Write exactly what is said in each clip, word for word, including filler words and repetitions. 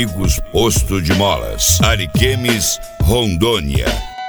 Amigos Posto de Molas, Ariquemes, Rondônia.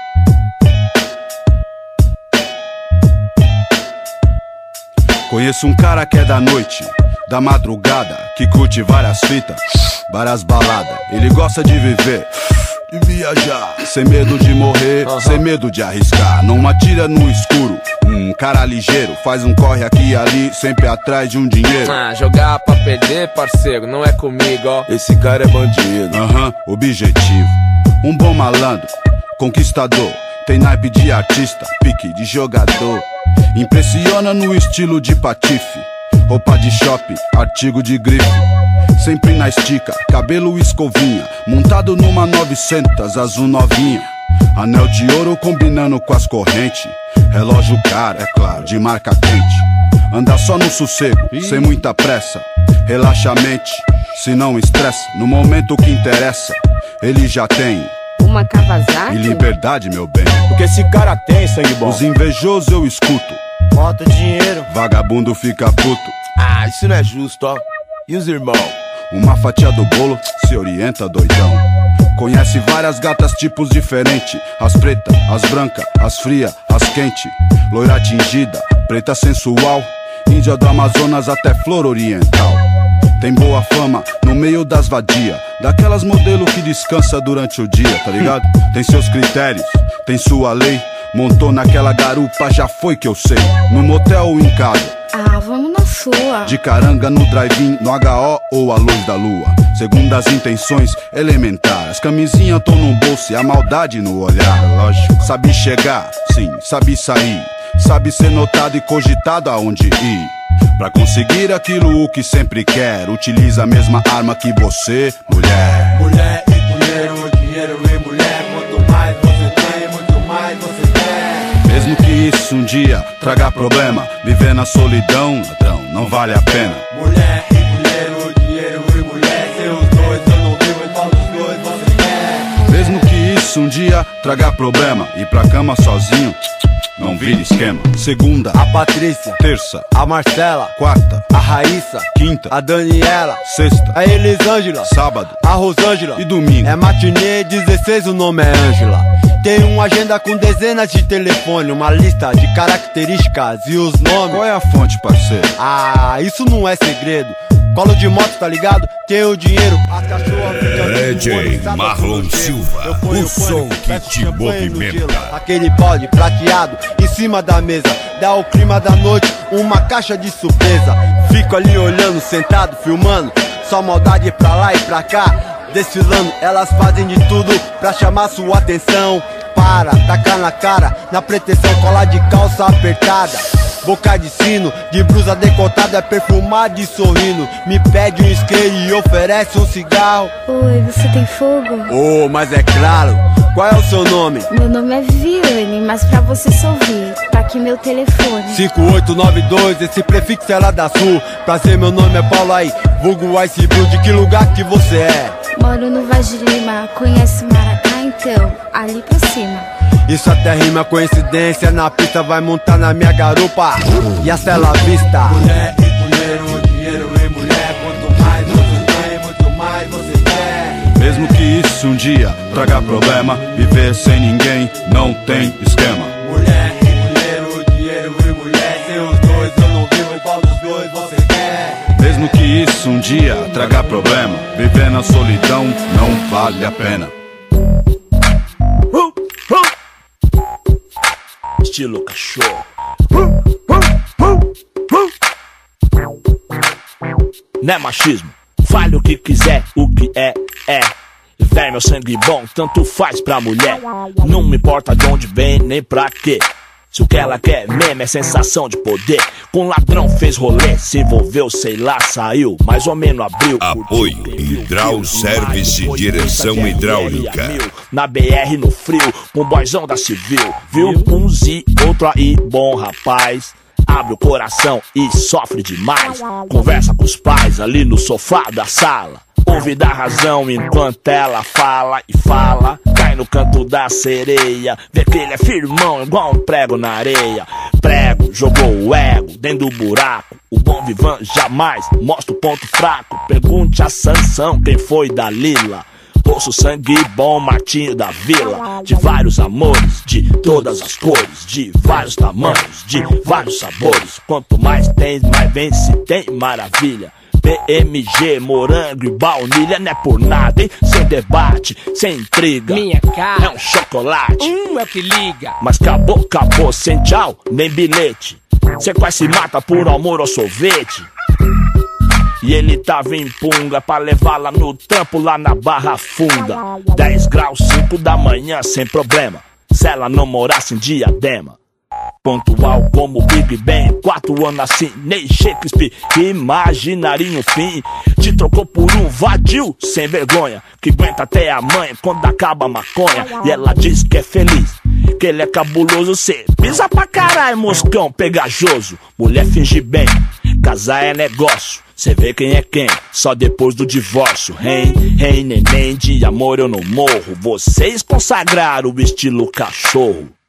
Conheço um cara que é da noite, da madrugada, que curte várias fitas, várias baladas. Ele gosta de viver, de viajar, sem medo de morrer, uhum. sem medo de arriscar. Não atira no escuro, um cara ligeiro, faz um corre aqui e ali, sempre atrás de um dinheiro. Ah, jogar pra perder, parceiro, não é comigo, ó. Esse cara é bandido. Aham, uhum. Objetivo, um bom malandro, conquistador, tem naipe de artista, pique de jogador. Impressiona no estilo de patife, roupa de shopping, artigo de grife. Sempre na estica, cabelo escovinha, montado numa novecentos azul novinha. Anel de ouro combinando com as correntes, relógio caro, é claro, de marca quente. Anda só no sossego, sem muita pressa, relaxa a mente, se não estressa. No momento que interessa, ele já tem uma Kawasaki e liberdade, meu bem. Porque esse cara tem sangue bom. Os invejosos eu escuto, bota dinheiro, vagabundo fica puto. Ah, isso não é justo, ó. E os irmãos? Uma fatia do bolo, se orienta, doidão. Conhece várias gatas, tipos diferentes. As pretas, as brancas, as frias, as quentes. Loira tingida, preta sensual, índia do Amazonas até flor oriental. Tem boa fama no meio das vadias, daquelas modelo que descansa durante o dia, tá ligado? Tem seus critérios, tem sua lei. Montou naquela garupa, já foi que eu sei. No motel ou em casa? Ah, vamos na sua. De caranga no drive-in, no H O ou a luz da lua. Segundo as intenções elementares, as camisinhas tão no bolso e a maldade no olhar. Lógico. Sabe chegar, sim, sabe sair, sabe ser notado e cogitado aonde ir. Pra conseguir aquilo o que sempre quer, utiliza a mesma arma que você, mulher. Mulher e dinheiro, dinheiro e mulher. Quanto mais você tem, muito mais você quer. Mesmo que isso um dia traga problema, viver na solidão, ladrão, não vale a pena. Mulher e dinheiro, dinheiro e mulher. Seus dois eu não vivo, e qual dos dois você quer? Mesmo que isso um dia traga problema, ir pra cama sozinho, não vira esquema. Segunda, a Patrícia. Terça, a Marcela. Quarta, a Raíssa. Quinta, a Daniela. Sexta, a Elisângela. Sábado, a Rosângela. E domingo é matinê, dezesseis, o nome é Ângela. Tem uma agenda com dezenas de telefone, uma lista de características e os nomes. Qual é a fonte, parceiro? Ah, isso não é segredo. Colo de moto, tá ligado? Tem o dinheiro, as cachorras ficam. D J Marlon Silva, o som que te movimenta. Aquele bode prateado em cima da mesa, dá o clima da noite, uma caixa de surpresa. Fico ali olhando, sentado, filmando, só maldade pra lá e pra cá. Desfilando, elas fazem de tudo pra chamar sua atenção. Para, tacar na cara, na pretensão, colar de calça apertada. Boca de sino, de blusa decotada, perfumada e sorrindo. Me pede um isqueiro e oferece um cigarro. Oi, você tem fogo? Oh, mas é claro. Qual é o seu nome? Meu nome é Viviane, mas pra você só ouvir, tá aqui meu telefone. cinco oito nove dois, esse prefixo é lá da Sul. Prazer, meu nome é Paulo aí, vulgo Ice Blue. De que lugar que você é? Moro no Vaz de Lima, conhece Maracá então? Ali pra cima. Isso até rima coincidência, na pista vai montar na minha garupa. E a cela vista. Mulher e dinheiro, dinheiro e mulher. Quanto mais você tem, muito mais você quer. Mesmo que isso um dia traga problema, viver sem ninguém não tem esquema. Mulher e dinheiro, dinheiro e mulher. Seus dois eu não vivo, e qual dos dois você quer? Mesmo que isso um dia traga problema, viver na solidão não vale a pena. Estilo cachorro. Não é machismo, fale o que quiser, o que é, é. Véi, meu sangue bom, tanto faz pra mulher. Não me importa de onde vem, nem pra quê. Se o que ela quer mesmo é sensação de poder. Com ladrão fez rolê, se envolveu, sei lá, saiu. Mais ou menos abriu. Apoio Hidral Service, direção hidráulica. Na B R no frio, com boizão da civil. Viu? Uns e outro aí, bom rapaz. Abre o coração e sofre demais. Conversa com os pais ali no sofá da sala. Ouve da razão enquanto ela fala e fala. Cai no canto da sereia, vê que ele é firmão igual um prego na areia. Prego, jogou o ego dentro do buraco. O bom vivan jamais mostra o ponto fraco. Pergunte a Sansão quem foi Dalila. Poço sangue bom, Martinho da Vila. De vários amores, de todas as cores, de vários tamanhos, de vários sabores. Quanto mais tem, mais vem se tem maravilha. P M G, morango e baunilha, não é por nada, hein? Sem debate, sem intriga. Minha cara é um chocolate. Um é o que liga. Mas acabou, acabou, sem tchau, nem bilhete. Cê quase se mata por amor ao sorvete. E ele tava em punga pra levá-la no trampo lá na Barra Funda. dez graus, cinco da manhã, sem problema. Se ela não morasse em Diadema. Pontual como Big Ben, quatro anos assim, nem Shakespeare. Imaginaria um fim. Te trocou por um vadio sem vergonha, que aguenta até a mãe quando acaba a maconha. E ela diz que é feliz, que ele é cabuloso. Cê pisa pra caralho, moscão pegajoso. Mulher finge bem, casar é negócio. Cê vê quem é quem, só depois do divórcio. Hein, hein, neném, de amor eu não morro. Vocês consagraram o estilo cachorro.